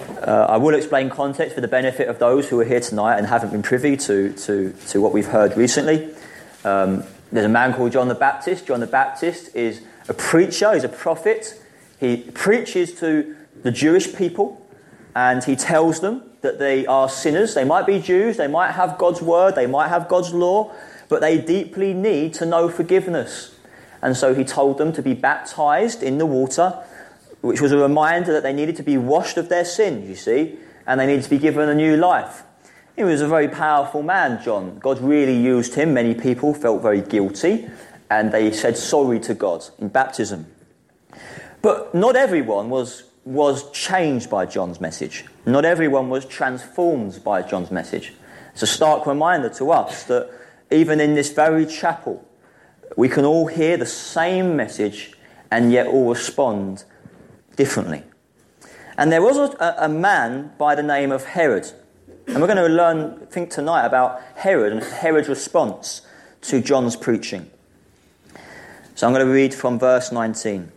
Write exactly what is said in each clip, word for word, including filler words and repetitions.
Uh, I will explain context for the benefit of those who are here tonight and haven't been privy to, to, to what we've heard recently. Um, there's a man called John the Baptist. John the Baptist is a preacher, he's a prophet. He preaches to the Jewish people and he tells them that they are sinners. They might be Jews, they might have God's word, they might have God's law, but they deeply need to know forgiveness. And so he told them to be baptized in the water, which was a reminder that they needed to be washed of their sins, you see, and they needed to be given a new life. He was a very powerful man, John. God really used him. Many people felt very guilty, and they said sorry to God in baptism. But not everyone was, was changed by John's message. Not everyone was transformed by John's message. It's a stark reminder to us that even in this very chapel, we can all hear the same message and yet all respond differently. And there was a, a man by the name of Herod. And we're going to learn, think tonight about Herod and Herod's response to John's preaching. So I'm going to read from verse nineteen.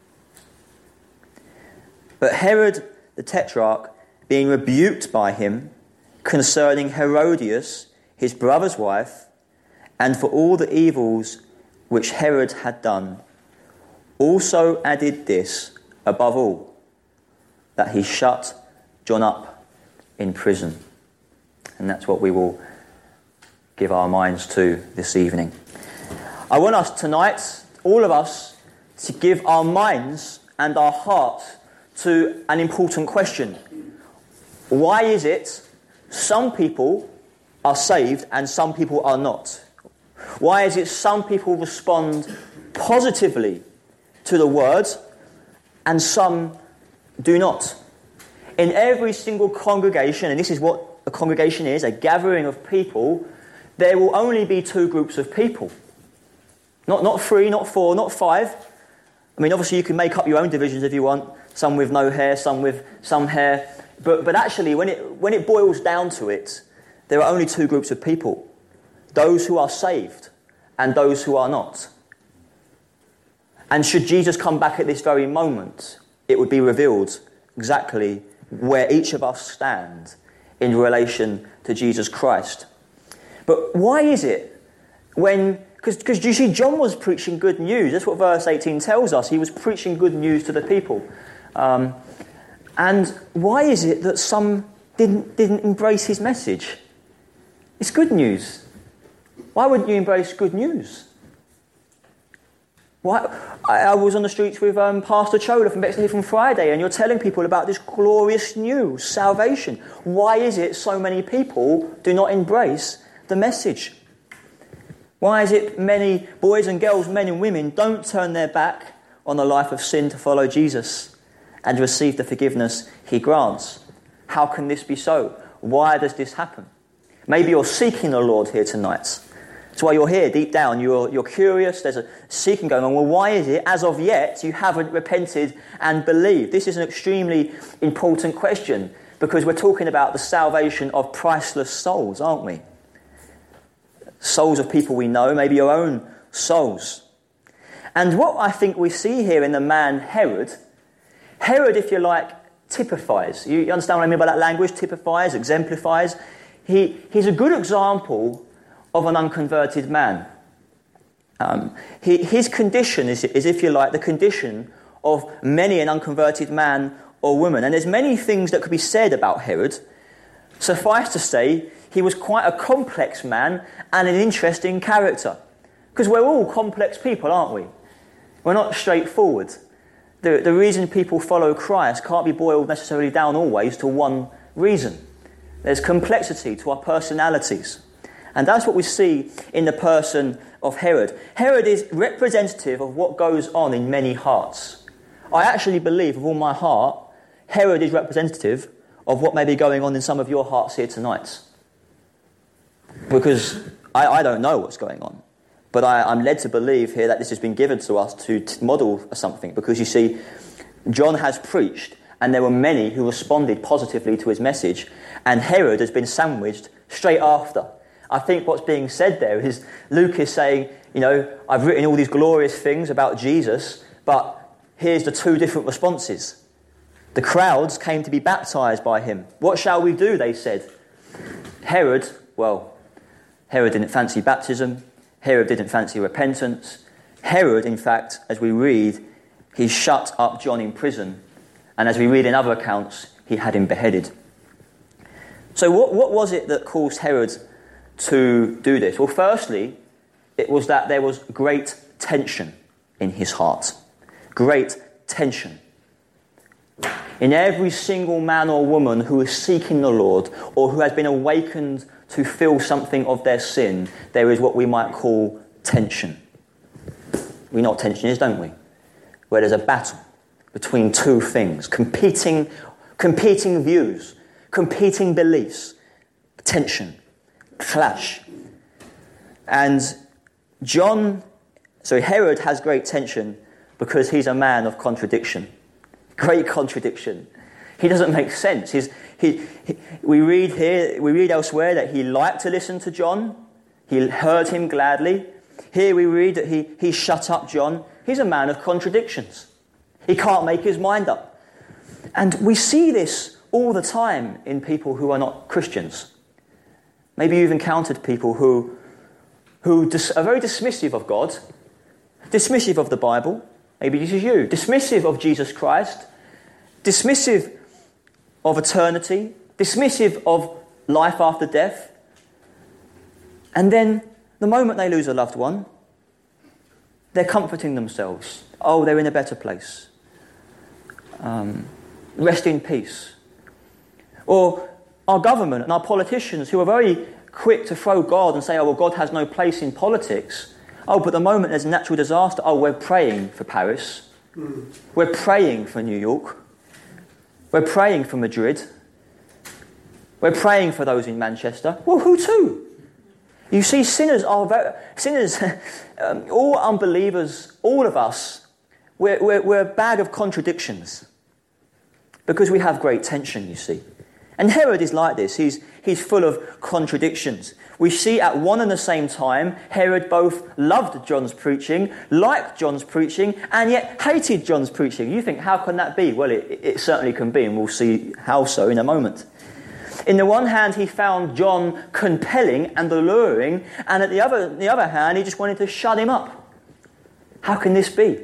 But Herod the Tetrarch, being rebuked by him concerning Herodias, his brother's wife, and for all the evils which Herod had done, also added this above all, that he shut John up in prison. And that's what we will give our minds to this evening. I want us tonight, all of us, to give our minds and our hearts to an important question. Why is it some people are saved and some people are not? Why is it some people respond positively to the word and some do not? In every single congregation, and this is what a congregation is, a gathering of people, there will only be two groups of people. Not, not three, not four, not five. I mean, obviously you can make up your own divisions if you want, some with no hair, some with some hair. But, but actually, when it, when it boils down to it, there are only two groups of people. Those who are saved and those who are not. And should Jesus come back at this very moment, it would be revealed exactly where each of us stand in relation to Jesus Christ. But why is it when... Because you see, John was preaching good news. That's what verse eighteen tells us. He was preaching good news to the people. Um, and why is it that some didn't, didn't embrace his message? It's good news. Why wouldn't you embrace good news? Why? I, I was on the streets with um, Pastor Chola from Bexley from Friday, and you're telling people about this glorious news, salvation. Why is it so many people do not embrace the message? Why is it many boys and girls, men and women, don't turn their back on the life of sin to follow Jesus and receive the forgiveness he grants? How can this be so? Why does this happen? Maybe you're seeking the Lord here tonight. That's why you're here, deep down. You're, you're curious. There's a seeking going on. Well, why is it, as of yet, you haven't repented and believed? This is an extremely important question because we're talking about the salvation of priceless souls, aren't we? Souls of people we know, maybe your own souls. And what I think we see here in the man Herod, Herod, if you like, typifies. You understand what I mean by that language? Typifies, exemplifies. He, he's a good example of an unconverted man. Um, he, his condition is, is, if you like, the condition of many an unconverted man or woman. And there's many things that could be said about Herod. Suffice to say, he was quite a complex man and an interesting character. Because we're all complex people, aren't we? We're not straightforward. The, the reason people follow Christ can't be boiled necessarily down always to one reason. There's complexity to our personalities. And that's what we see in the person of Herod. Herod is representative of what goes on in many hearts. I actually believe with all my heart, Herod is representative of what may be going on in some of your hearts here tonight. Because I, I don't know what's going on. But I, I'm led to believe here that this has been given to us to t- model something. Because you see, John has preached, and there were many who responded positively to his message, and Herod has been sandwiched straight after. I think what's being said there is Luke is saying, you know, I've written all these glorious things about Jesus, but here's the two different responses. The crowds came to be baptized by him. What shall we do, they said. Herod, well, Herod didn't fancy baptism. Herod didn't fancy repentance. Herod, in fact, as we read, he shut up John in prison. And as we read in other accounts, he had him beheaded. So what, what was it that caused Herod to do this? Well, firstly, it was that there was great tension in his heart. Great tension. In every single man or woman who is seeking the Lord or who has been awakened to feel something of their sin, there is what we might call tension. We know what tension is, don't we? Where there's a battle between two things, competing, competing views, competing beliefs, tension, clash. And John, so Herod has great tension because he's a man of contradiction. Great contradiction. He doesn't make sense. He's, he, he, we read here, we read elsewhere that he liked to listen to John. He heard him gladly. Here we read that he, he shut up John. He's a man of contradictions. He can't make his mind up. And we see this all the time in people who are not Christians. Maybe you've encountered people who, who dis- are very dismissive of God, dismissive of the Bible. Maybe this is you. Dismissive of Jesus Christ. Dismissive of eternity. Dismissive of life after death. And then, the moment they lose a loved one, they're comforting themselves. Oh, they're in a better place. Um, rest in peace. Or our government and our politicians who are very quick to throw God and say, oh, well, God has no place in politics. Oh, but the moment there's a natural disaster, oh, we're praying for Paris. Mm. We're praying for New York. We're praying for Madrid. We're praying for those in Manchester. Well, who to? You see, sinners are very, sinners, um, all unbelievers, all of us, we're, we're, we're a bag of contradictions because we have great tension, you see. And Herod is like this. He's, he's full of contradictions. We see at one and the same time, Herod both loved John's preaching, liked John's preaching, and yet hated John's preaching. You think, how can that be? Well, it, it certainly can be, and we'll see how so in a moment. In the one hand, he found John compelling and alluring, and at the other, the other hand, he just wanted to shut him up. How can this be?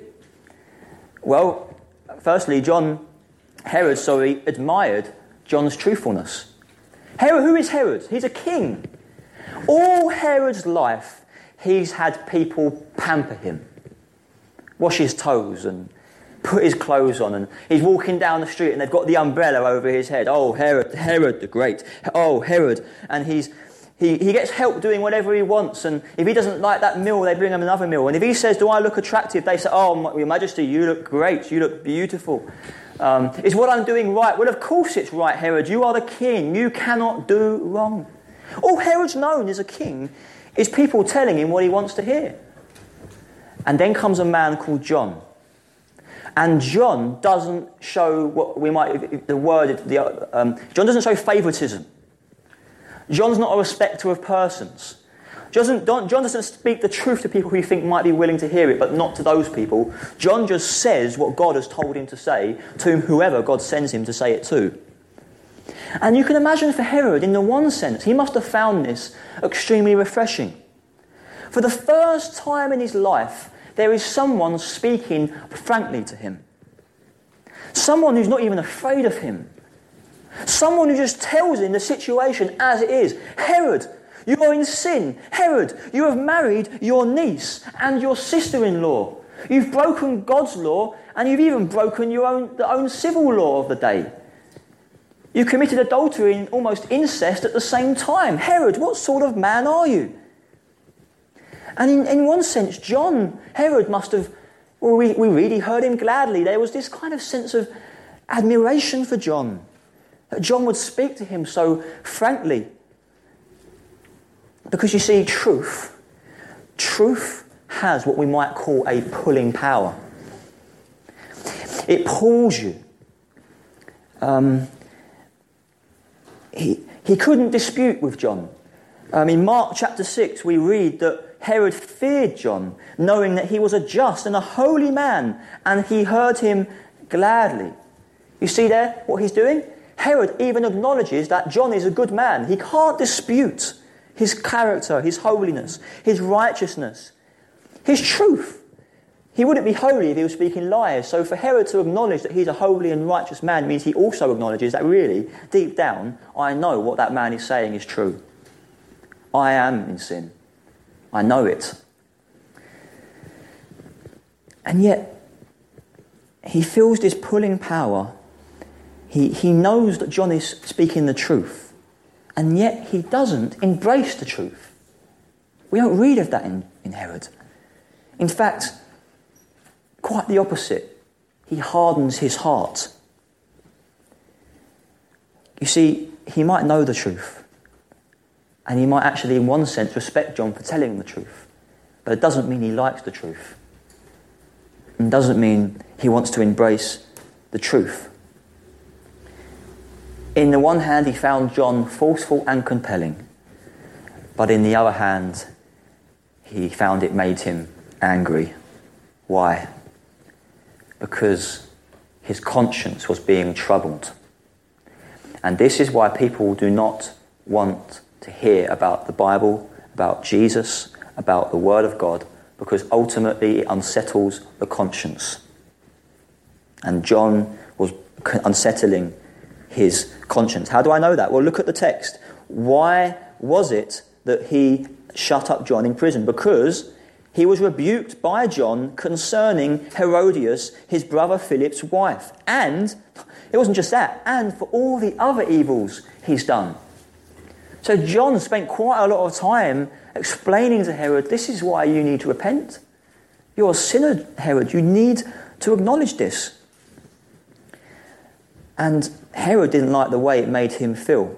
Well, firstly, John, Herod, sorry, admired John's truthfulness. Herod, who is Herod? He's a king. All Herod's life, he's had people pamper him, wash his toes and put his clothes on, and he's walking down the street and they've got the umbrella over his head. Oh, Herod, Herod the Great. Oh, Herod. And he's he, he gets help doing whatever he wants, and if he doesn't like that meal, they bring him another meal. And if he says, do I look attractive? They say, oh, Your Majesty, you look great, you look beautiful. Um, is what I'm doing right? Well, of course it's right, Herod. You are the king. You cannot do wrong. All Herod's known as a king is people telling him what he wants to hear. And then comes a man called John. And John doesn't show what we might, the word, the, um, John doesn't show favoritism. John's not a respecter of persons. John doesn't, John doesn't speak the truth to people who you think might be willing to hear it, but not to those people. John just says what God has told him to say to whoever God sends him to say it to. And you can imagine for Herod, in the one sense, he must have found this extremely refreshing. For the first time in his life, there is someone speaking frankly to him. Someone who's not even afraid of him. Someone who just tells him the situation as it is. Herod, you are in sin. Herod, you have married your niece and your sister-in-law. You've broken God's law, and you've even broken your own, the own civil law of the day. You committed adultery and almost incest at the same time. Herod, what sort of man are you? And in, in one sense, John, Herod must have, well, we, we read he heard him gladly. There was this kind of sense of admiration for John. That John would speak to him so frankly. Because you see, truth, truth has what we might call a pulling power. It pulls you. Um... He, he couldn't dispute with John. Um, in Mark chapter six, we read that Herod feared John, knowing that he was a just and a holy man, and he heard him gladly. You see there what he's doing? Herod even acknowledges that John is a good man. He can't dispute his character, his holiness, his righteousness, his truth. He wouldn't be holy if he was speaking lies. So for Herod to acknowledge that he's a holy and righteous man means he also acknowledges that really, deep down, I know what that man is saying is true. I am in sin. I know it. And yet, he feels this pulling power. He, he knows that John is speaking the truth. And yet he doesn't embrace the truth. We don't read of that in, in Herod. In fact, quite the opposite. He hardens his heart. You see, he might know the truth. And he might actually, in one sense, respect John for telling him the truth. But it doesn't mean he likes the truth. It doesn't mean he wants to embrace the truth. In the one hand, he found John forceful and compelling. But in the other hand, he found it made him angry. Why? Because his conscience was being troubled. And this is why people do not want to hear about the Bible, about Jesus, about the Word of God, because ultimately it unsettles the conscience. And John was unsettling his conscience. How do I know that? Well, look at the text. Why was it that he shut up John in prison? Because he was rebuked by John concerning Herodias, his brother Philip's wife. And it wasn't just that, and for all the other evils he's done. So John spent quite a lot of time explaining to Herod, this is why you need to repent. You're a sinner, Herod. You need to acknowledge this. And Herod didn't like the way it made him feel.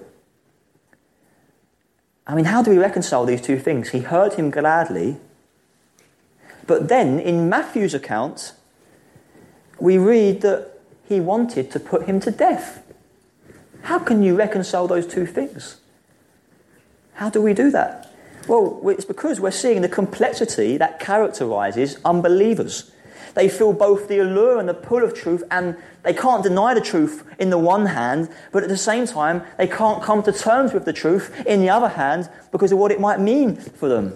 I mean, how do we reconcile these two things? He heard him gladly, but then in Matthew's account, we read that he wanted to put him to death. How can you reconcile those two things? How do we do that? Well, it's because we're seeing the complexity that characterises unbelievers. They feel both the allure and the pull of truth, and they can't deny the truth in the one hand, but at the same time, they can't come to terms with the truth in the other hand because of what it might mean for them.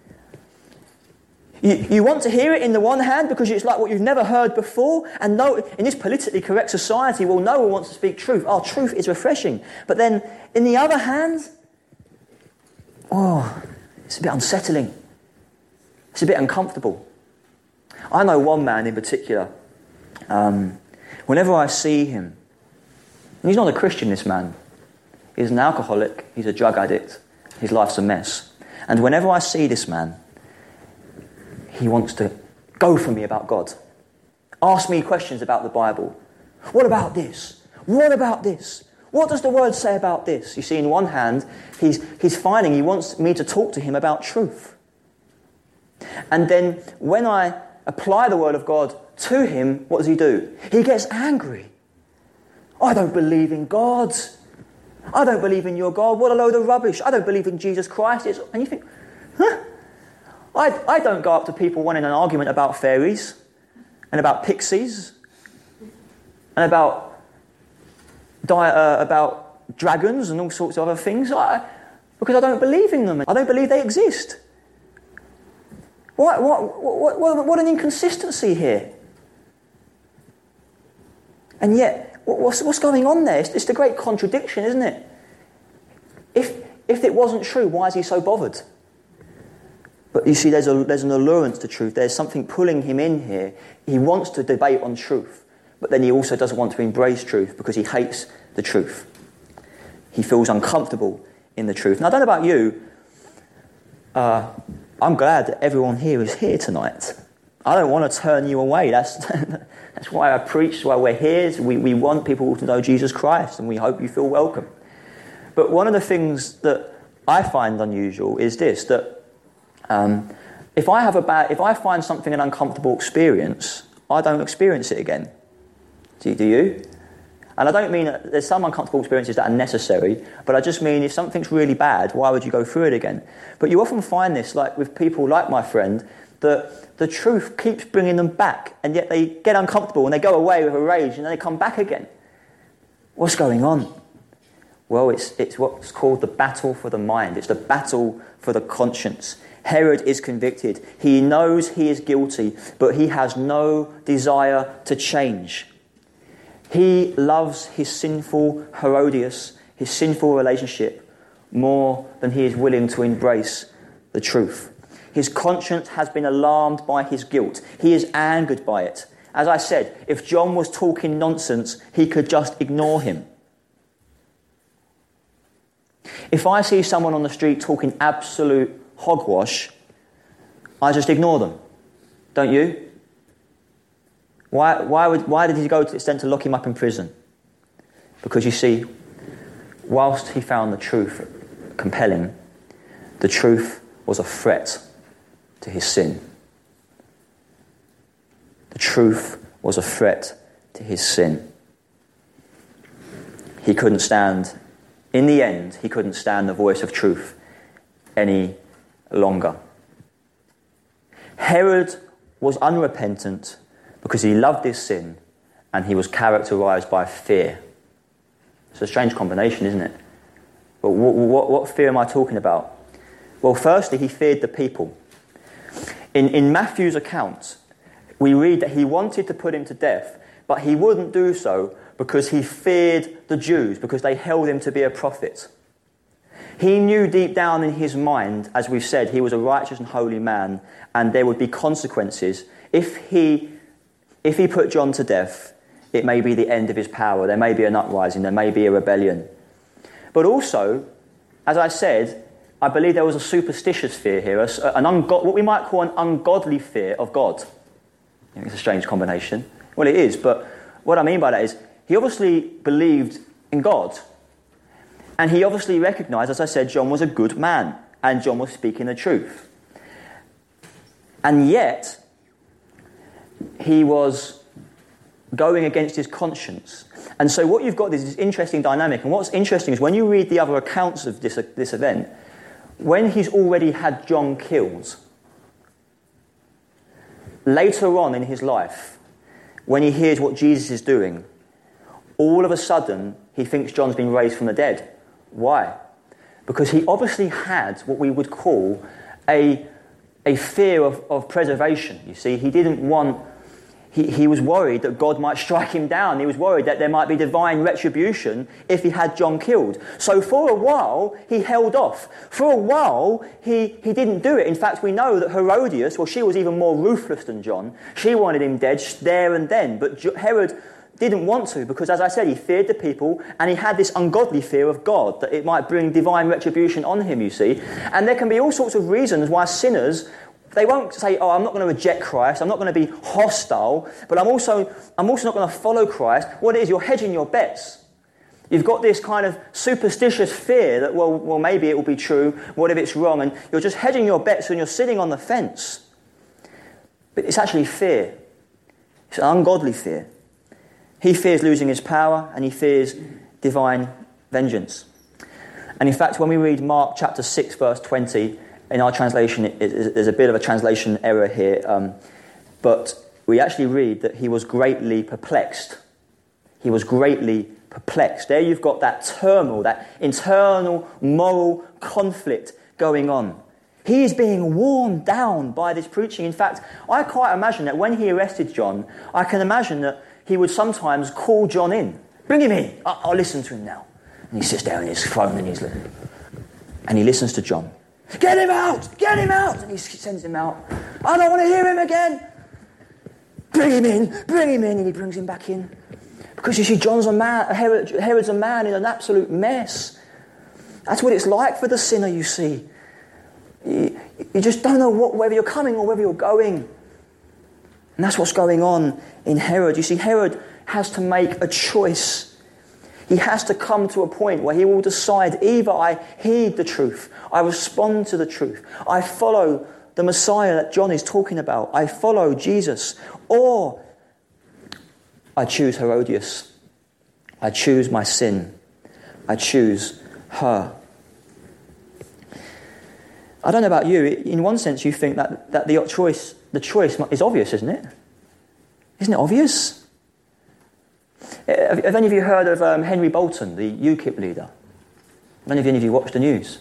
You, you want to hear it in the one hand because it's like what you've never heard before, and no, in this politically correct society, well, no one wants to speak truth. Our truth is refreshing. But then, in the other hand, oh, it's a bit unsettling. It's a bit uncomfortable. I know one man in particular, um, whenever I see him, and he's not a Christian, this man. He's an alcoholic, he's a drug addict, his life's a mess. And whenever I see this man, he wants to go for me about God. Ask me questions about the Bible. What about this? What about this? What does the Word say about this? You see, in one hand, he's, he's finding he wants me to talk to him about truth. And then when I apply the Word of God to him, what does he do? He gets angry. I don't believe in God. I don't believe in your God. What a load of rubbish. I don't believe in Jesus Christ. It's, and you think, huh? I, I don't go up to people wanting an argument about fairies and about pixies and about di- uh, about dragons and all sorts of other things I, because I don't believe in them. I don't believe they exist. What, what, what, what, what an inconsistency here. And yet, what's, what's going on there? It's, it's the great contradiction, isn't it? If, if it wasn't true, why is he so bothered? But you see, there's, a, there's an allurance to truth. There's something pulling him in here. He wants to debate on truth, but then he also doesn't want to embrace truth because he hates the truth. He feels uncomfortable in the truth. Now, I don't know about you. Uh, I'm glad that everyone here is here tonight. I don't want to turn you away. That's that's why I preach, why we're here. We, we want people to know Jesus Christ, and we hope you feel welcome. But one of the things that I find unusual is this, that Um, if I have a bad, if I find something an uncomfortable experience, I don't experience it again. Do you, do you? And I don't mean that there's some uncomfortable experiences that are necessary, but I just mean if something's really bad, why would you go through it again? But you often find this, like with people like my friend, that the truth keeps bringing them back, and yet they get uncomfortable and they go away with a rage and then they come back again. What's going on? Well, it's, it's what's called the battle for the mind. It's the battle for the conscience. Herod is convicted. He knows he is guilty, but he has no desire to change. He loves his sinful Herodias, his sinful relationship, more than he is willing to embrace the truth. His conscience has been alarmed by his guilt. He is angered by it. As I said, if John was talking nonsense, he could just ignore him. If I see someone on the street talking absolute hogwash, I just ignore them. Don't you? Why, why, would, why did he go to the extent to lock him up in prison? Because you see, whilst he found the truth compelling, the truth was a threat to his sin. The truth was a threat to his sin. He couldn't stand, in the end, he couldn't stand the voice of truth any longer. Herod was unrepentant because he loved his sin and he was characterized by fear. It's a strange combination, isn't it? But what, what, what fear am I talking about? Well, firstly, he feared the people. In, in Matthew's account, we read that he wanted to put him to death, but he wouldn't do so because he feared the Jews, because they held him to be a prophet. He knew deep down in his mind, as we've said, he was a righteous and holy man, and there would be consequences. If he, if he put John to death, it may be the end of his power. There may be an uprising. There may be a rebellion. But also, as I said, I believe there was a superstitious fear here, an ungo- what we might call an ungodly fear of God. I think it's a strange combination. Well, it is, but what I mean by that is he obviously believed in God. And he obviously recognised, as I said, John was a good man, and John was speaking the truth. And yet, he was going against his conscience. And so what you've got is this interesting dynamic. And what's interesting is when you read the other accounts of this, this event, when he's already had John killed, later on in his life, when he hears what Jesus is doing, all of a sudden he thinks John's been raised from the dead. Why? Because he obviously had what we would call a, a fear of, of preservation. You see, he didn't want... He, he was worried that God might strike him down. He was worried that there might be divine retribution if he had John killed. So for a while, he held off. For a while, he, he didn't do it. In fact, we know that Herodias, well, she was even more ruthless than John. She wanted him dead there and then. But Herod didn't want to because, as I said, he feared the people and he had this ungodly fear of God, that it might bring divine retribution on him, you see. And there can be all sorts of reasons why sinners... They won't say, oh, I'm not going to reject Christ, I'm not going to be hostile, but I'm also I'm also not going to follow Christ. What it is, you're hedging your bets. You've got this kind of superstitious fear that, well, well, maybe it will be true, what if it's wrong? And you're just hedging your bets and you're sitting on the fence. But it's actually fear. It's an ungodly fear. He fears losing his power and he fears divine vengeance. And in fact, when we read Mark chapter six, verse twenty, in our translation, it, it, there's a bit of a translation error here, um, but we actually read that he was greatly perplexed. He was greatly perplexed. There you've got that turmoil, that internal moral conflict going on. He is being worn down by this preaching. In fact, I quite imagine that when he arrested John, I can imagine that he would sometimes call John in. Bring him in. I'll, I'll listen to him now. And he sits down in his throne and he's and he listens to John. Get him out! Get him out! And he sends him out. I don't want to hear him again. Bring him in. Bring him in. And he brings him back in. Because you see, John's a man, Herod, Herod's a man in an absolute mess. That's what it's like for the sinner, you see. You, you just don't know what, whether you're coming or whether you're going. And that's what's going on in Herod. You see, Herod has to make a choice. He has to come to a point where he will decide, either I heed the truth, I respond to the truth, I follow the Messiah that John is talking about, I follow Jesus, or I choose Herodias, I choose my sin, I choose her. I don't know about you, in one sense you think that, that the choice the choice is obvious, isn't it? Isn't it obvious? Have, have any of you heard of um, Henry Bolton, the UKIP leader? Have any of you watched the news?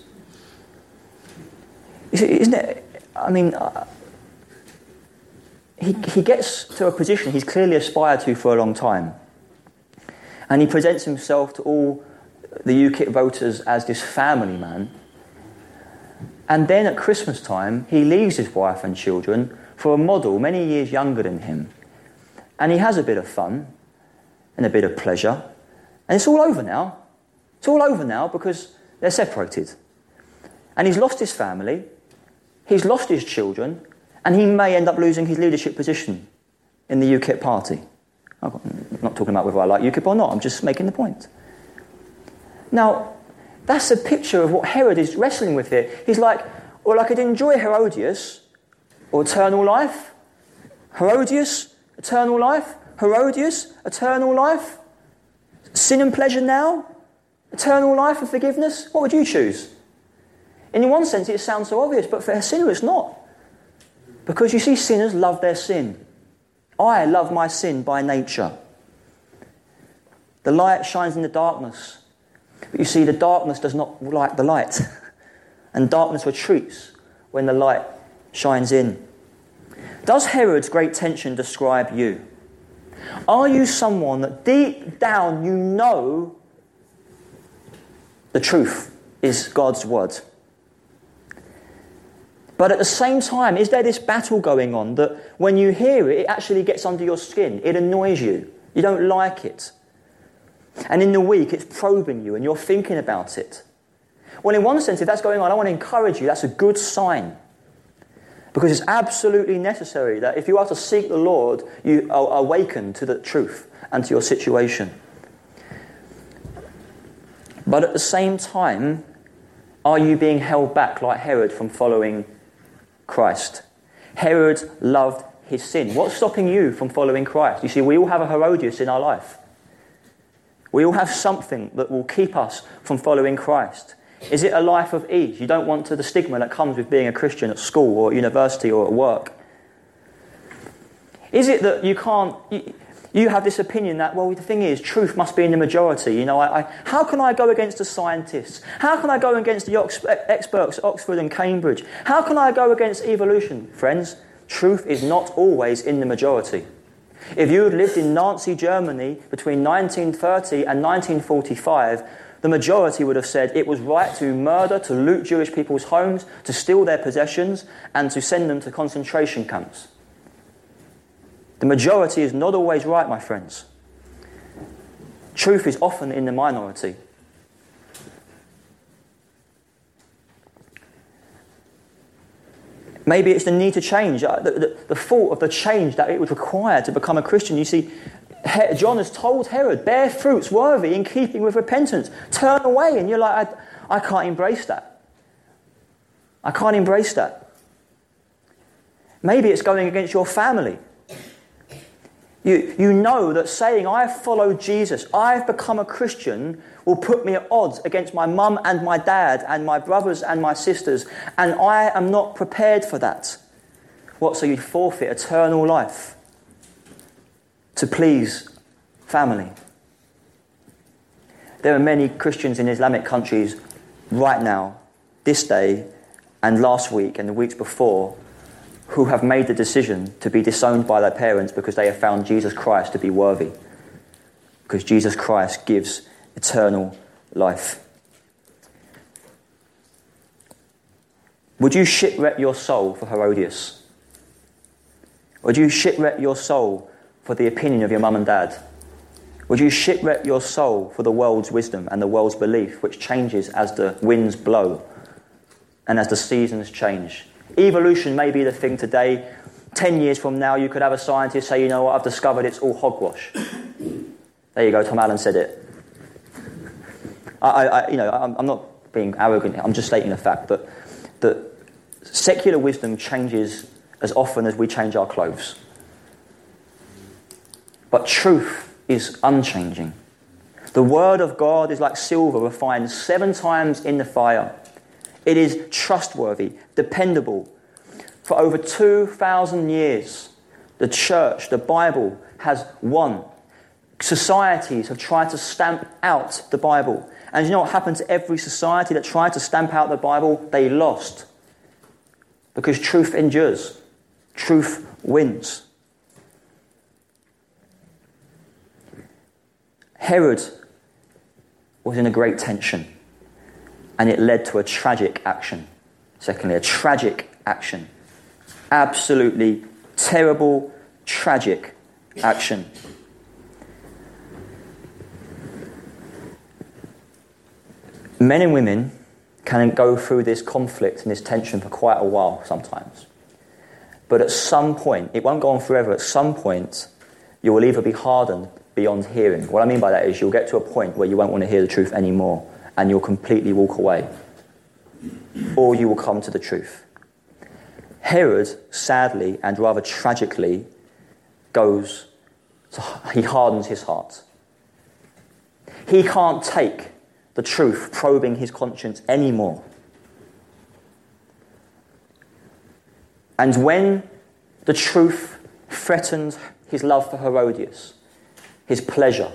Isn't it, I mean, uh, he, he gets to a position he's clearly aspired to for a long time. And he presents himself to all the UKIP voters as this family man. And then at Christmas time, he leaves his wife and children for a model many years younger than him. And he has a bit of fun and a bit of pleasure. And it's all over now. It's all over now because they're separated. And he's lost his family, he's lost his children, and he may end up losing his leadership position in the UKIP party. I'm not talking about whether I like UKIP or not, I'm just making the point. Now, that's a picture of what Herod is wrestling with here. He's like, well, I could enjoy Herodias or eternal life. Herodias, eternal life. Herodias, eternal life. Sin and pleasure now. Eternal life and forgiveness. What would you choose? In one sense, it sounds so obvious, but for a sinner, it's not. Because you see, sinners love their sin. I love my sin by nature. The light shines in the darkness. But you see, the darkness does not like the light. And darkness retreats when the light shines in. Does Herod's great tension describe you? Are you someone that deep down you know the truth is God's word? But at the same time, is there this battle going on that when you hear it, it actually gets under your skin? It annoys you. You don't like it. And in the week, it's probing you and you're thinking about it. Well, in one sense, if that's going on, I want to encourage you. That's a good sign. Because it's absolutely necessary that if you are to seek the Lord, you are awakened to the truth and to your situation. But at the same time, are you being held back like Herod from following Christ? Herod loved his sin. What's stopping you from following Christ? You see, we all have a Herodias in our life. We all have something that will keep us from following Christ. Is it a life of ease? You don't want to the stigma that comes with being a Christian at school or at university or at work. Is it that you can't... You, you have this opinion that, well, the thing is, truth must be in the majority. You know, I, I, how can I go against the scientists? How can I go against the Ox- experts at Oxford and Cambridge? How can I go against evolution? Friends, truth is not always in the majority. If you had lived in Nazi Germany between nineteen thirty and nineteen forty-five, the majority would have said it was right to murder, to loot Jewish people's homes, to steal their possessions, and to send them to concentration camps. The majority is not always right, my friends. Truth is often in the minority. Maybe it's the need to change, the, the, the thought of the change that it would require to become a Christian. You see, John has told Herod, bear fruits worthy in keeping with repentance. Turn away, and you're like, I, I can't embrace that. I can't embrace that. Maybe it's going against your family. You, you know that saying, I've followed Jesus, I've become a Christian, will put me at odds against my mum and my dad and my brothers and my sisters, and I am not prepared for that. What, so you forfeit eternal life to please family? There are many Christians in Islamic countries right now, this day, and last week, and the weeks before, who have made the decision to be disowned by their parents because they have found Jesus Christ to be worthy. Because Jesus Christ gives eternal life. Would you shipwreck your soul for Herodias? Would you shipwreck your soul for the opinion of your mum and dad? Would you shipwreck your soul for the world's wisdom and the world's belief, which changes as the winds blow and as the seasons change? Evolution may be the thing today. Ten years from now, you could have a scientist say, you know what, I've discovered it's all hogwash. There you go, Tom Allen said it. I, I you know, I'm, I'm not being arrogant. I'm just stating the fact that that secular wisdom changes as often as we change our clothes. But truth is unchanging. The word of God is like silver refined seven times in the fire. It is trustworthy, dependable. For over two thousand years, the church, the Bible, has won. Societies have tried to stamp out the Bible. And you know what happened to every society that tried to stamp out the Bible? They lost. Because truth endures. Truth wins. Herod was in a great tension. And it led to a tragic action. Secondly, a tragic action. Absolutely terrible, tragic action. Men and women can go through this conflict and this tension for quite a while sometimes. But at some point, it won't go on forever, at some point, you will either be hardened beyond hearing. What I mean by that is you'll get to a point where you won't want to hear the truth anymore and you'll completely walk away. Or you will come to the truth. Herod, sadly and rather tragically, goes, to, he hardens his heart. He can't take the truth probing his conscience anymore. And when the truth threatened his love for Herodias, his pleasure,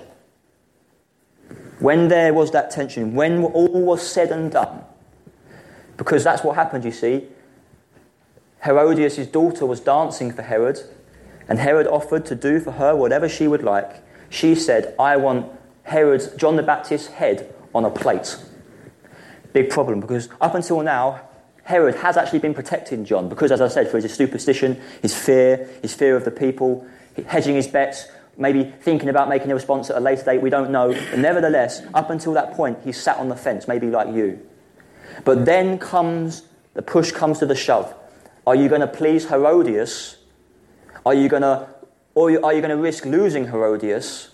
when there was that tension, when all was said and done, because that's what happened, you see. Herodias' daughter was dancing for Herod, and Herod offered to do for her whatever she would like. She said, I want Herod's, John the Baptist's head on a plate. Big problem, because up until now, Herod has actually been protecting John, because, as I said, for his superstition, his fear, his fear of the people, hedging his bets, maybe thinking about making a response at a later date, we don't know. But nevertheless, up until that point, he's sat on the fence, maybe like you. But then comes, the push comes to the shove. Are you going to please Herodias? Are you going to, or are you going to risk losing Herodias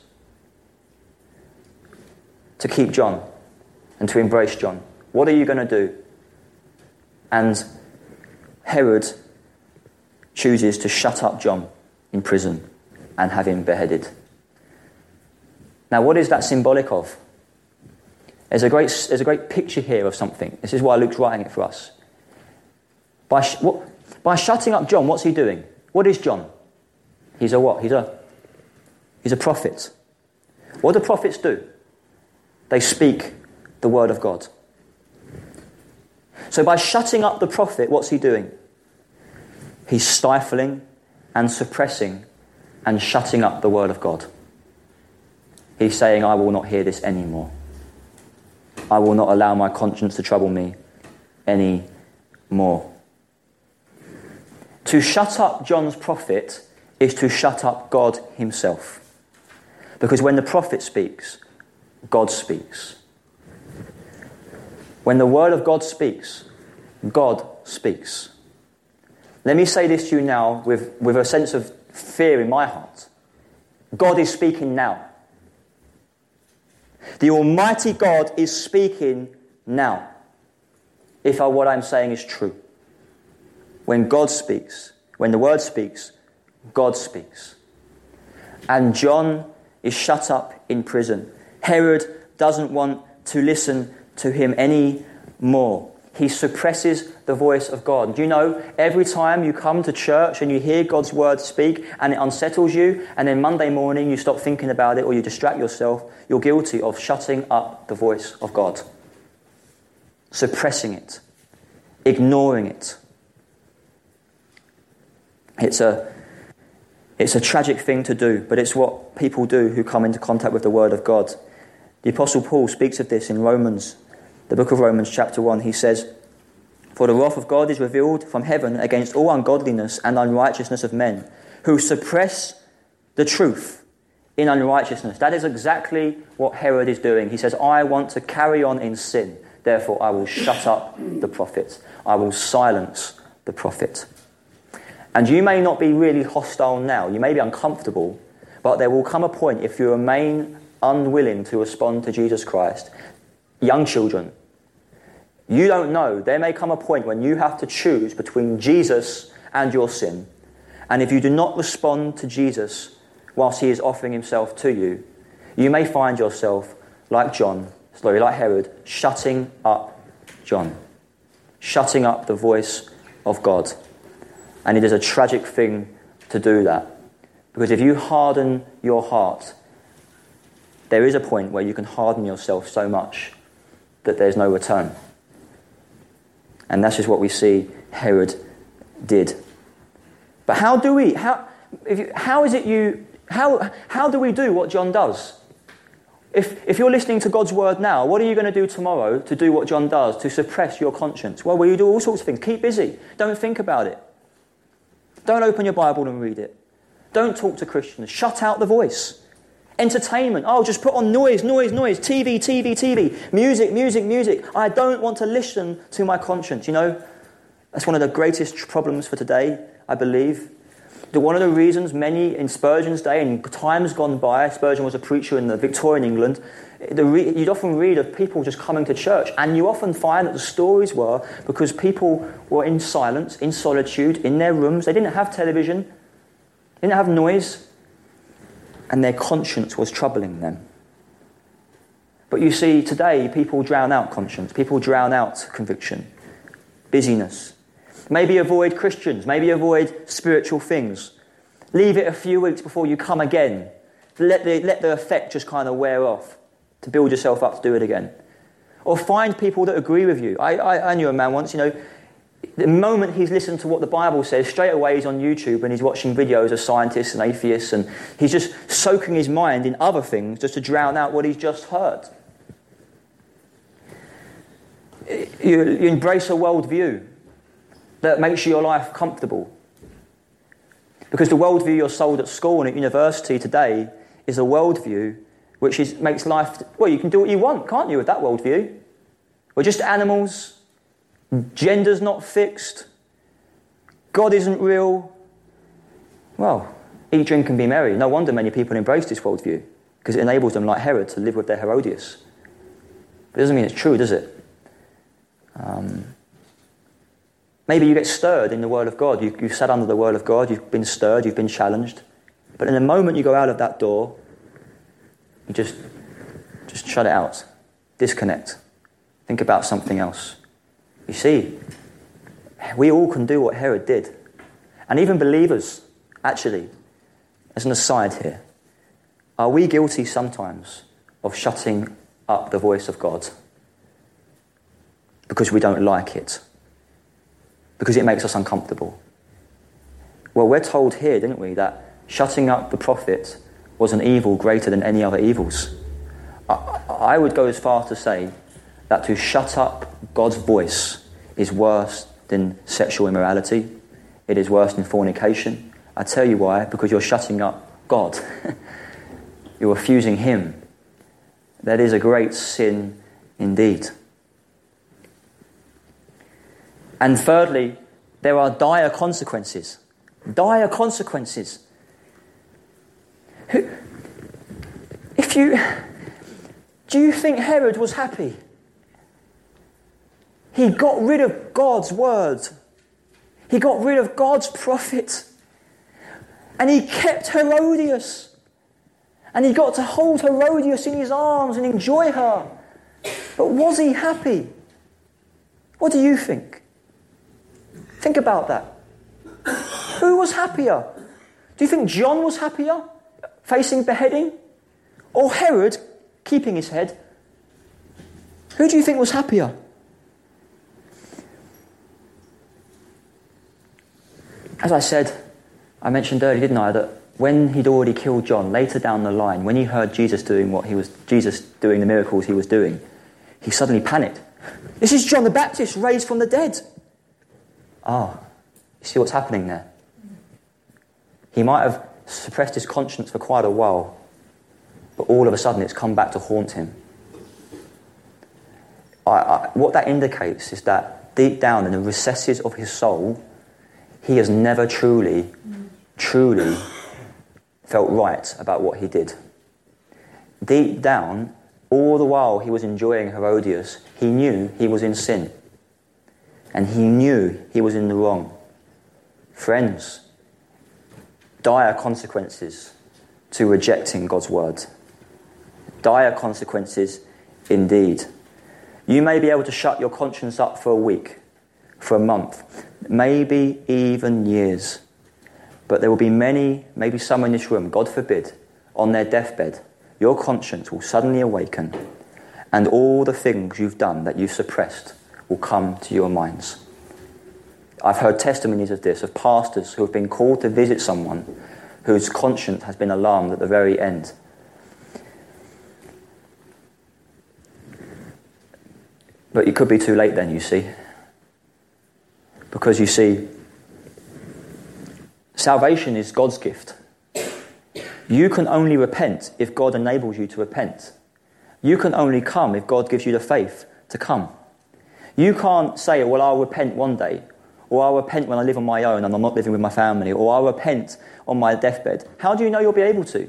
to keep John and to embrace John? What are you going to do? And Herod chooses to shut up John in prison and have him beheaded. Now, what is that symbolic of? There's a great, there's a great picture here of something. This is why Luke's writing it for us. By, sh- what, by shutting up John, what's he doing? What is John? He's a what? He's a, he's a prophet. What do prophets do? They speak the word of God. So by shutting up the prophet, what's he doing? He's stifling and suppressing and shutting up the word of God. He's saying, I will not hear this anymore. I will not allow my conscience to trouble me anymore. To shut up John's prophet is to shut up God himself. Because when the prophet speaks, God speaks. When the word of God speaks, God speaks. Let me say this to you now with, with a sense of fear in my heart. God is speaking now. The Almighty God is speaking now. If what I'm saying is true. When God speaks, when the word speaks, God speaks. And John is shut up in prison. Herod doesn't want to listen to him any more. He suppresses the voice of God. Do you know, every time you come to church and you hear God's word speak and it unsettles you, and then Monday morning you stop thinking about it or you distract yourself, you're guilty of shutting up the voice of God. Suppressing it. Ignoring it. It's a, it's a tragic thing to do, but it's what people do who come into contact with the word of God. The Apostle Paul speaks of this in Romans, the book of Romans chapter one. He says, For the wrath of God is revealed from heaven against all ungodliness and unrighteousness of men, who suppress the truth in unrighteousness. That is exactly what Herod is doing. He says, I want to carry on in sin, therefore I will shut up the prophet. I will silence the prophet. And you may not be really hostile now, you may be uncomfortable, but there will come a point if you remain unwilling to respond to Jesus Christ. Young children, you don't know. There may come a point when you have to choose between Jesus and your sin. And if you do not respond to Jesus whilst he is offering himself to you, you may find yourself, like John, sorry, like Herod, shutting up John. Shutting up the voice of God. And it is a tragic thing to do that. Because if you harden your heart, there is a point where you can harden yourself so much that there's no return. And that's just what we see Herod did. But how do we, how, if you, how is it you, how, how do we do what John does? If, if you're listening to God's word now, what are you going to do tomorrow to do what John does, to suppress your conscience? Well, well, you do all sorts of things. Keep busy. Don't think about it. Don't open your Bible and read it. Don't talk to Christians. Shut out the voice. Entertainment. Oh, just put on noise, noise, noise. T V, T V, T V. Music, music, music. I don't want to listen to my conscience. You know, that's one of the greatest problems for today, I believe. The, one of the reasons many in Spurgeon's day, in times gone by, Spurgeon was a preacher in the Victorian England, the re, you'd often read of people just coming to church, and you often find that the stories were because people were in silence, in solitude, in their rooms. They didn't have television, they didn't have noise, and their conscience was troubling them. But you see, today, people drown out conscience, people drown out conviction, busyness. Maybe avoid Christians, maybe avoid spiritual things. Leave it a few weeks before you come again. Let the, let the effect just kind of wear off to build yourself up to do it again. Or find people that agree with you. I, I, I knew a man once, you know, the moment he's listened to what the Bible says, straight away he's on YouTube and he's watching videos of scientists and atheists, and he's just soaking his mind in other things just to drown out what he's just heard. You, you embrace a worldview that makes your life comfortable. Because the worldview you're sold at school and at university today is a worldview which is, makes life... Well, you can do what you want, can't you, with that worldview? We're just animals. Gender's not fixed. God isn't real. Well, eat, drink and be merry. No wonder many people embrace this worldview, because it enables them, like Herod, to live with their Herodias. But it doesn't mean it's true, does it? Um... Maybe you get stirred in the Word of God. You, you've sat under the Word of God. You've been stirred. You've been challenged. But in the moment you go out of that door, you just, just shut it out. Disconnect. Think about something else. You see, we all can do what Herod did. And even believers, actually, as an aside here, are we guilty sometimes of shutting up the voice of God because we don't like it? Because it makes us uncomfortable. Well, we're told here, didn't we, that shutting up the prophet was an evil greater than any other evils. I, I would go as far to say that to shut up God's voice is worse than sexual immorality. It is worse than fornication. I tell you why, because you're shutting up God. You're refusing Him. That is a great sin indeed. And thirdly, there are dire consequences. Dire consequences. If you... Do you think Herod was happy? He got rid of God's word. He got rid of God's prophet. And he kept Herodias. And he got to hold Herodias in his arms and enjoy her. But was he happy? What do you think? Think about that. Who was happier? Do you think John was happier, facing beheading? Or Herod, keeping his head? Who do you think was happier? As I said, I mentioned earlier, didn't I, that when he'd already killed John, later down the line, when he heard Jesus doing what he was, Jesus doing the miracles he was doing, he suddenly panicked. This is John the Baptist raised from the dead. Ah, you see what's happening there? He might have suppressed his conscience for quite a while, but all of a sudden it's come back to haunt him. I, I, what that indicates is that deep down in the recesses of his soul, he has never truly, truly felt right about what he did. Deep down, all the while he was enjoying Herodias, he knew he was in sin. And he knew he was in the wrong. Friends, dire consequences to rejecting God's word. Dire consequences indeed. You may be able to shut your conscience up for a week, for a month, maybe even years. But there will be many, maybe some in this room, God forbid, on their deathbed, your conscience will suddenly awaken, and all the things you've done that you've suppressed will come to your minds. I've heard testimonies of this, of pastors who have been called to visit someone whose conscience has been alarmed at the very end. But it could be too late then, you see. Because you see, salvation is God's gift. You can only repent if God enables you to repent. You can only come if God gives you the faith to come. You can't say, well, I'll repent one day, or I'll repent when I live on my own and I'm not living with my family, or I'll repent on my deathbed. How do you know you'll be able to?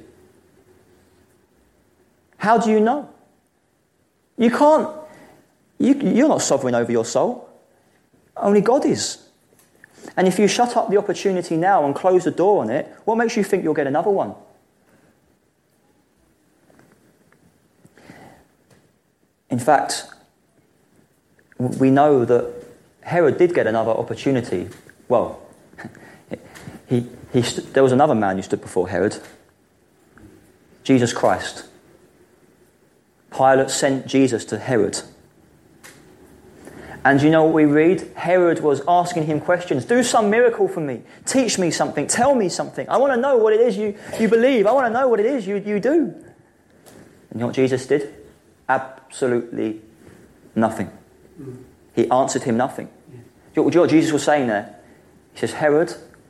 How do you know? You can't. You, you're not sovereign over your soul. Only God is. And if you shut up the opportunity now and close the door on it, what makes you think you'll get another one? In fact, we know that Herod did get another opportunity. Well, he, he st- there was another man who stood before Herod, Jesus Christ. Pilate sent Jesus to Herod. And you know what we read? Herod was asking him questions. Do some miracle for me. Teach me something. Tell me something. I want to know what it is you, you believe. I want to know what it is you, you do. And you know what Jesus did? Absolutely nothing. He answered him nothing. Do you know what Jesus was saying there? He says, Herod,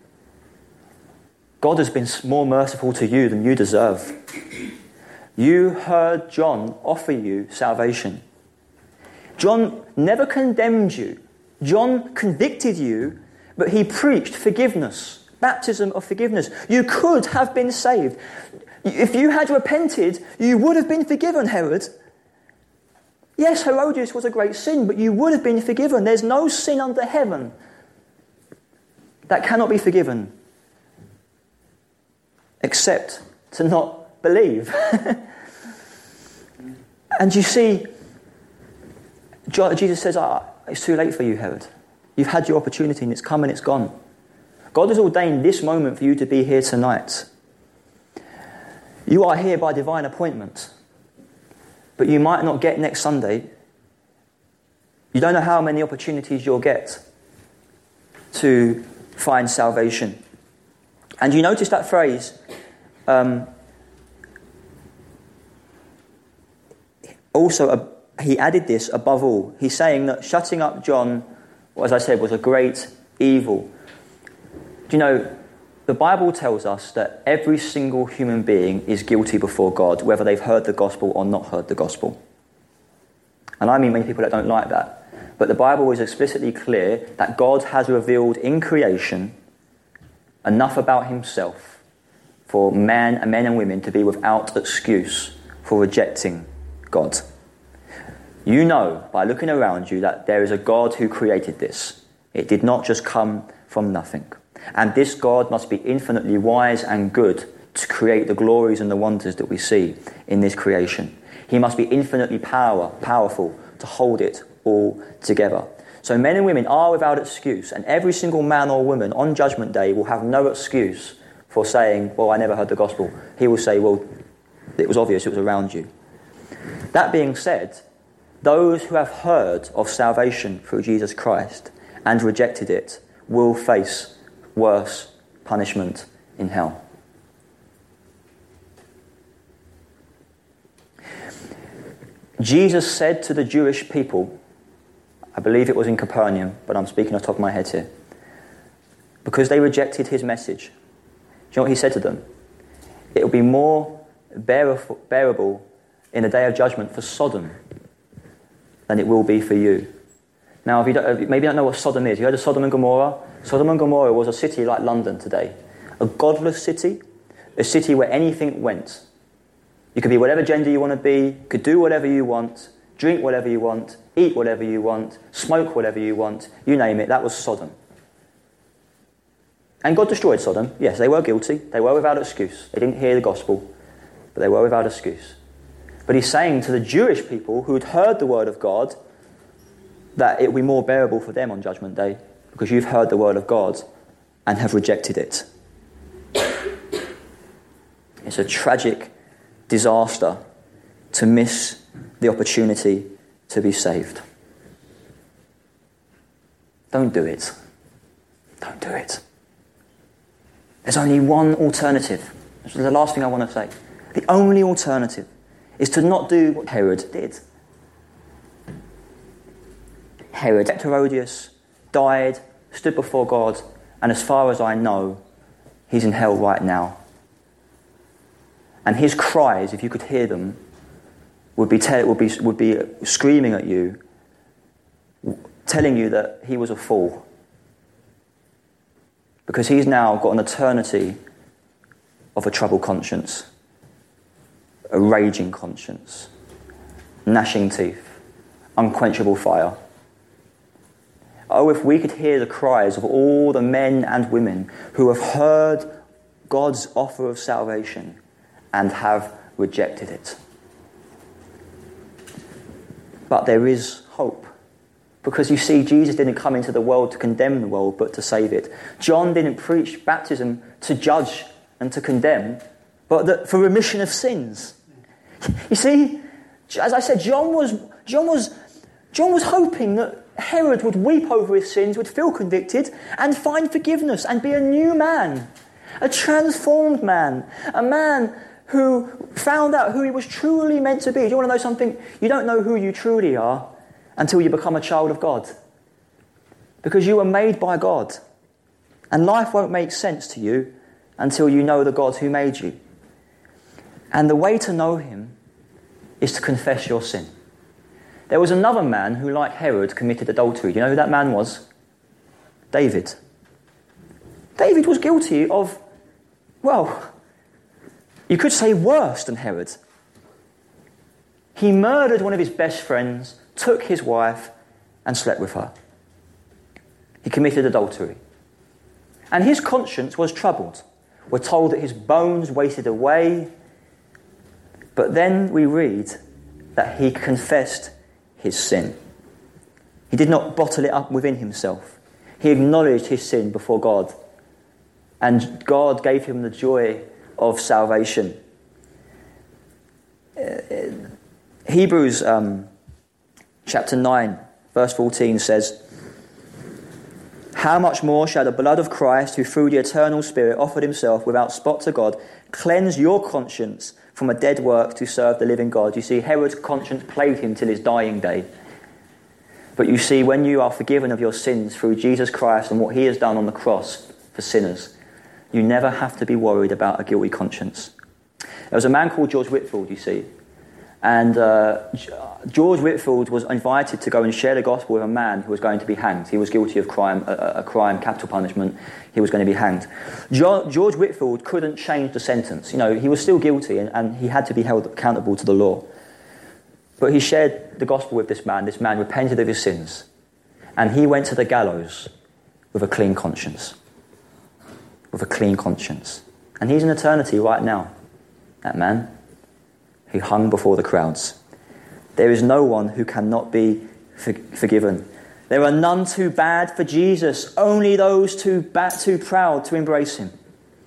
God has been more merciful to you than you deserve. You heard John offer you salvation. John never condemned you. John convicted you, but he preached forgiveness, baptism of forgiveness. You could have been saved. If you had repented, you would have been forgiven, Herod. Yes, Herodias was a great sin, but you would have been forgiven. There's no sin under heaven that cannot be forgiven except to not believe. And you see, Jesus says, ah, it's too late for you, Herod. You've had your opportunity and it's come and it's gone. God has ordained this moment for you to be here tonight. You are here by divine appointment, but you might not get next Sunday. You don't know how many opportunities you'll get to find salvation. And you notice that phrase, um, also a he added this above all. He's saying that shutting up John, as I said, was a great evil. Do you know, the Bible tells us that every single human being is guilty before God, whether they've heard the gospel or not heard the gospel. And I mean many people that don't like that. But the Bible is explicitly clear that God has revealed in creation enough about himself for men and men and women to be without excuse for rejecting God. You know, by looking around you, that there is a God who created this. It did not just come from nothing. And this God must be infinitely wise and good to create the glories and the wonders that we see in this creation. He must be infinitely power, powerful to hold it all together. So men and women are without excuse, and every single man or woman on Judgment Day will have no excuse for saying, well, I never heard the gospel. He will say, well, it was obvious, it was around you. That being said, those who have heard of salvation through Jesus Christ and rejected it will face worse punishment in hell. Jesus said to the Jewish people, I believe it was in Capernaum, but I'm speaking off the top of my head here, because they rejected his message. Do you know what he said to them? It will be more bearable in the day of judgment for Sodom than it will be for you. Now, if you don't, maybe you don't know what Sodom is. You heard of Sodom and Gomorrah? Sodom and Gomorrah was a city like London today. A godless city, a city where anything went. You could be whatever gender you want to be, could do whatever you want, drink whatever you want, eat whatever you want, smoke whatever you want, you name it, that was Sodom. And God destroyed Sodom. Yes, they were guilty. They were without excuse. They didn't hear the gospel, but they were without excuse. But he's saying to the Jewish people who had heard the word of God that it will be more bearable for them on Judgment Day because you've heard the word of God and have rejected it. It's a tragic disaster to miss the opportunity to be saved. Don't do it. Don't do it. There's only one alternative. This is the last thing I want to say. The only alternative is to not do what Herod did. Herod, Herodias, died, stood before God, and as far as I know, he's in hell right now. And his cries, if you could hear them, would be, te- would be, would be screaming at you, telling you that he was a fool. Because he's now got an eternity of a troubled conscience, a raging conscience, gnashing teeth, unquenchable fire. Oh, if we could hear the cries of all the men and women who have heard God's offer of salvation and have rejected it. But there is hope. Because you see, Jesus didn't come into the world to condemn the world, but to save it. John didn't preach baptism to judge and to condemn, but that for remission of sins. You see, as I said, John was John was John was hoping that Herod would weep over his sins, would feel convicted, and find forgiveness and be a new man, a transformed man, a man who found out who he was truly meant to be. Do you want to know something? You don't know who you truly are until you become a child of God. Because you were made by God. And life won't make sense to you until you know the God who made you. And the way to know him is to confess your sin. There was another man who, like Herod, committed adultery. Do you know who that man was? David. David was guilty of, well, you could say worse than Herod. He murdered one of his best friends, took his wife, and slept with her. He committed adultery. And his conscience was troubled. We're told that his bones wasted away. But then we read that he confessed his sin. He did not bottle it up within himself. He acknowledged his sin before God. And God gave him the joy of salvation. Uh, Hebrews um, chapter nine, verse fourteen says, "How much more shall the blood of Christ, who through the eternal Spirit offered himself without spot to God, cleanse your conscience from a dead work to serve the living God?" You see, Herod's conscience plagued him till his dying day. But you see, when you are forgiven of your sins through Jesus Christ and what he has done on the cross for sinners, you never have to be worried about a guilty conscience. There was a man called George Whitefield, you see, and uh, George Whitefield was invited to go and share the gospel with a man who was going to be hanged. He was guilty of crime, a, a crime, capital punishment. He was going to be hanged. Jo- George Whitefield couldn't change the sentence. You know, he was still guilty and, and he had to be held accountable to the law. But he shared the gospel with this man. This man repented of his sins. And he went to the gallows with a clean conscience. With a clean conscience. And he's in eternity right now. That man who hung before the crowds. There is no one who cannot be for- forgiven. There are none too bad for Jesus, only those too bad, too proud to embrace him.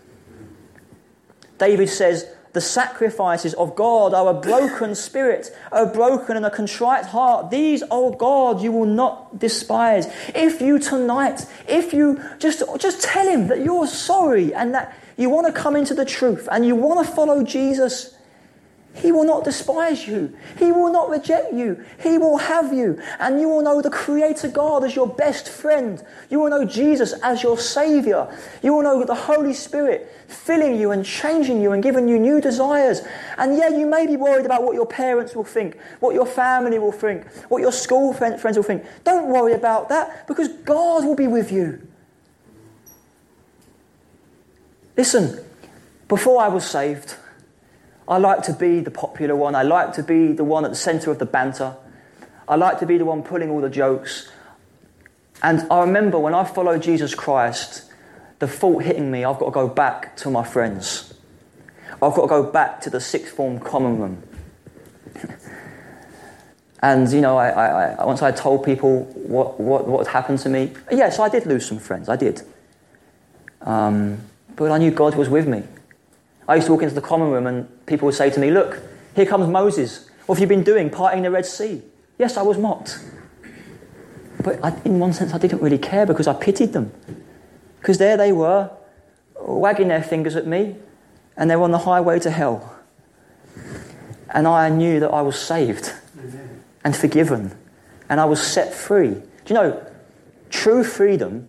David says, "The sacrifices of God are a broken spirit, a broken and a contrite heart. These, O God, you will not despise." If you tonight, if you just, just tell him that you're sorry and that you want to come into the truth and you want to follow Jesus, he will not despise you. He will not reject you. He will have you. And you will know the Creator God as your best friend. You will know Jesus as your Saviour. You will know the Holy Spirit filling you and changing you and giving you new desires. And yeah, you may be worried about what your parents will think, what your family will think, what your school friends will think. Don't worry about that, because God will be with you. Listen, before I was saved, I like to be the popular one. I like to be the one at the centre of the banter. I like to be the one pulling all the jokes. And I remember when I followed Jesus Christ, the thought hitting me, I've got to go back to my friends. I've got to go back to the sixth form common room. And, you know, I, I, I, once I told people what, what, what had happened to me, yes, I did lose some friends, I did. Um, but I knew God was with me. I used to walk into the common room and people would say to me, look, here comes Moses. What have you been doing? Parting the Red Sea. Yes, I was mocked. But I, in one sense, I didn't really care because I pitied them. Because there they were, wagging their fingers at me, and they were on the highway to hell. And I knew that I was saved Amen. And forgiven, and I was set free. Do you know, true freedom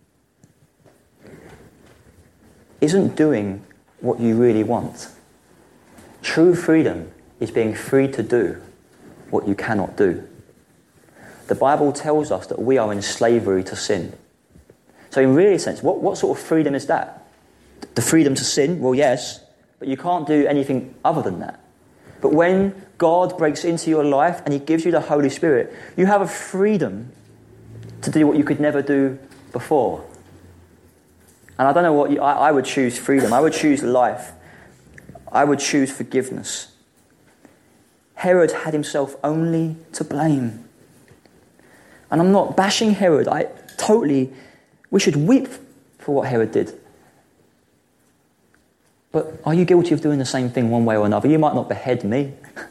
isn't doing what you really want. True freedom is being free to do what you cannot do. The Bible tells us that we are in slavery to sin. So in really sense, what, what sort of freedom is that? The freedom to sin? Well, yes, but you can't do anything other than that. But when God breaks into your life and he gives you the Holy Spirit, you have a freedom to do what you could never do before. And I don't know what you, I, I would choose freedom. I would choose life. I would choose forgiveness. Herod had himself only to blame. And I'm not bashing Herod. I totally, we should weep for what Herod did. But are you guilty of doing the same thing one way or another? You might not behead me.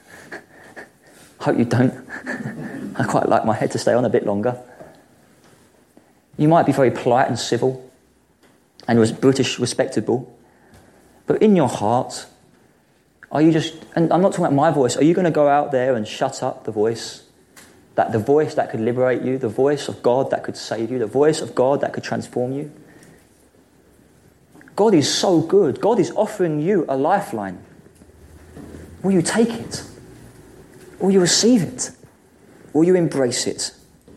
I hope you don't. I quite like my head to stay on a bit longer. You might be very polite and civil and was British respectable. But in your heart, are you just, and I'm not talking about my voice, are you going to go out there and shut up the voice? That the voice that could liberate you, the voice of God that could save you, the voice of God that could transform you? God is so good. God is offering you a lifeline. Will you take it? Will you receive it? Will you embrace it?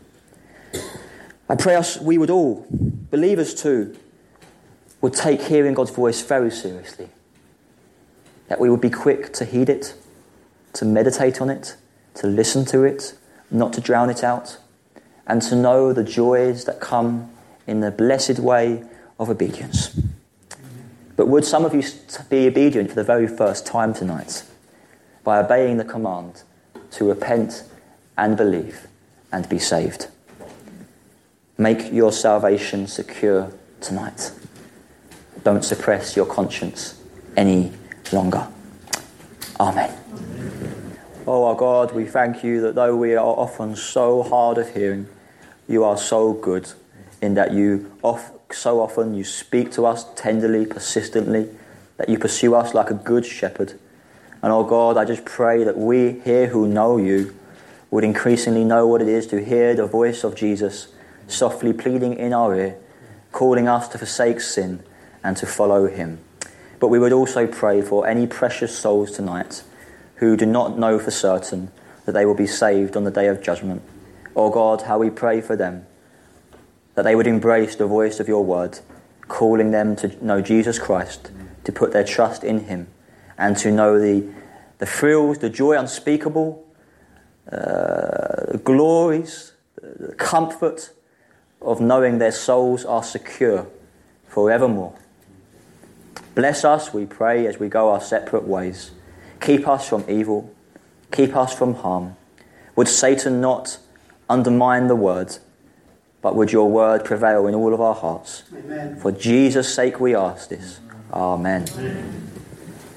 I pray us, we would all, believers too, would take hearing God's voice very seriously. That we would be quick to heed it, to meditate on it, to listen to it, not to drown it out, and to know the joys that come in the blessed way of obedience. But would some of you be obedient for the very first time tonight by obeying the command to repent and believe and be saved? Make your salvation secure tonight. Don't suppress your conscience any longer. Amen. Oh our God, we thank you that though we are often so hard of hearing, you are so good in that you off, so often you speak to us tenderly, persistently, that you pursue us like a good shepherd. And oh God, I just pray that we here who know you would increasingly know what it is to hear the voice of Jesus softly pleading in our ear, calling us to forsake sin and to follow him. But we would also pray for any precious souls tonight who do not know for certain that they will be saved on the day of judgment. Oh God, how we pray for them, that they would embrace the voice of your word, calling them to know Jesus Christ, to put their trust in him, and to know the, the thrills, the joy unspeakable, uh, the glories, the comfort of knowing their souls are secure forevermore. Bless us, we pray, as we go our separate ways. Keep us from evil. Keep us from harm. Would Satan not undermine the word, but would your word prevail in all of our hearts? Amen. For Jesus' sake we ask this. Amen. Amen.